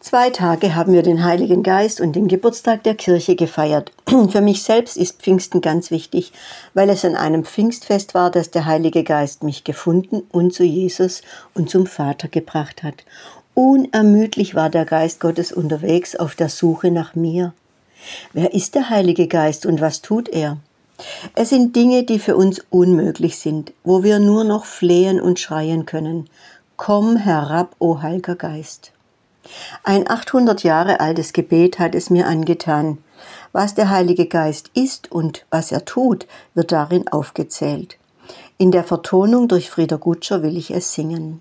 2 Tage haben wir den Heiligen Geist und den Geburtstag der Kirche gefeiert. Für mich selbst ist Pfingsten ganz wichtig, weil es an einem Pfingstfest war, dass der Heilige Geist mich gefunden und zu Jesus und zum Vater gebracht hat. Unermüdlich war der Geist Gottes unterwegs auf der Suche nach mir. Wer ist der Heilige Geist und was tut er? Es sind Dinge, die für uns unmöglich sind, wo wir nur noch flehen und schreien können. Komm herab, o Heiliger Geist. Ein 800 Jahre altes Gebet hat es mir angetan. Was der Heilige Geist ist und was er tut, wird darin aufgezählt. In der Vertonung durch Frieder Gutscher will ich es singen.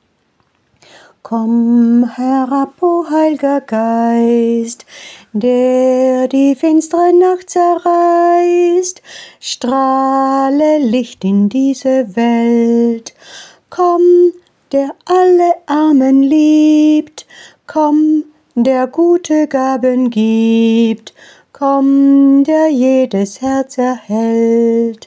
Komm herab, o Heiliger Geist, der die finstere Nacht zerreißt, strahle Licht in diese Welt. Komm, der alle Armen liebt, komm, der gute Gaben gibt, komm, der jedes Herz erhält.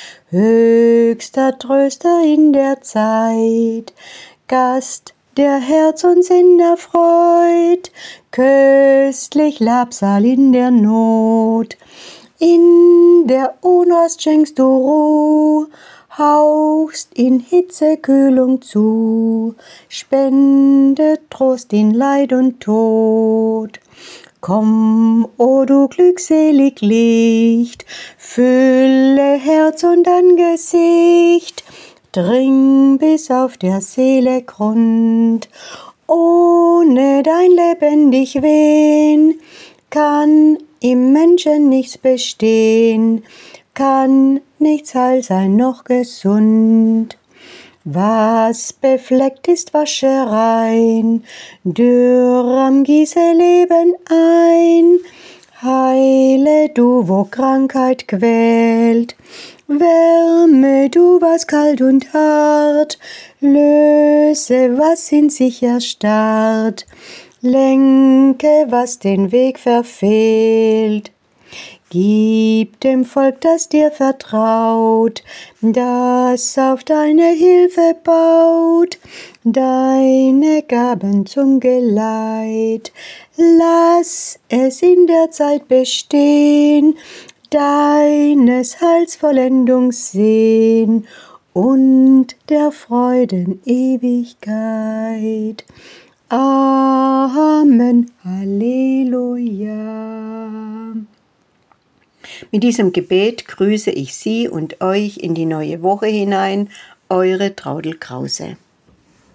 Höchster Tröster in der Zeit, Gast, der Herz und Sinn erfreut, köstlich Labsal in der Not. In der Unrast schenkst du Ruh, hauchst in Hitze Kühlung zu, spendet Trost in Leid und Tod. Komm, o du glückselig Licht, fülle Herz und Angesicht, dring bis auf der Seele Grund. Ohne dein lebendig Wehen kann im Menschen nichts bestehen, kann nichts heil sein noch gesund. Was befleckt ist, wasche rein, dürrem gieße Leben ein. Heile du, wo Krankheit quält, wärme du, was kalt und hart, löse, was in sich erstarrt, lenke, was den Weg verfehlt. Gib dem Volk, das dir vertraut, das auf deine Hilfe baut, deine Gaben zum Geleit. Lass es in der Zeit bestehen, deines Heils Vollendung sehen und der Freuden Ewigkeit. Amen. Halleluja. Mit diesem Gebet grüße ich Sie und euch in die neue Woche hinein, eure Traudl Krause.